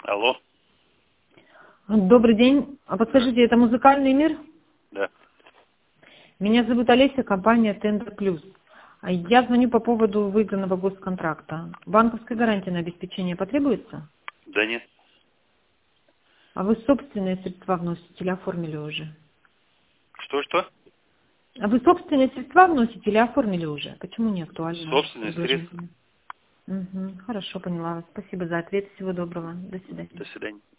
Алло. Добрый день. А подскажите, это «Музыкальный мир»? Да. Меня зовут Олеся, компания «Тендер Плюс». Я звоню по поводу выигранного госконтракта. Банковская гарантия на обеспечение потребуется? Да нет. А вы собственные средства вносите или оформили уже? Что? А вы собственные средства вносите или оформили уже? Почему не актуально Собственные средства. предложение? Хорошо, поняла вас. Спасибо за ответ. Всего доброго. До свидания. До свидания.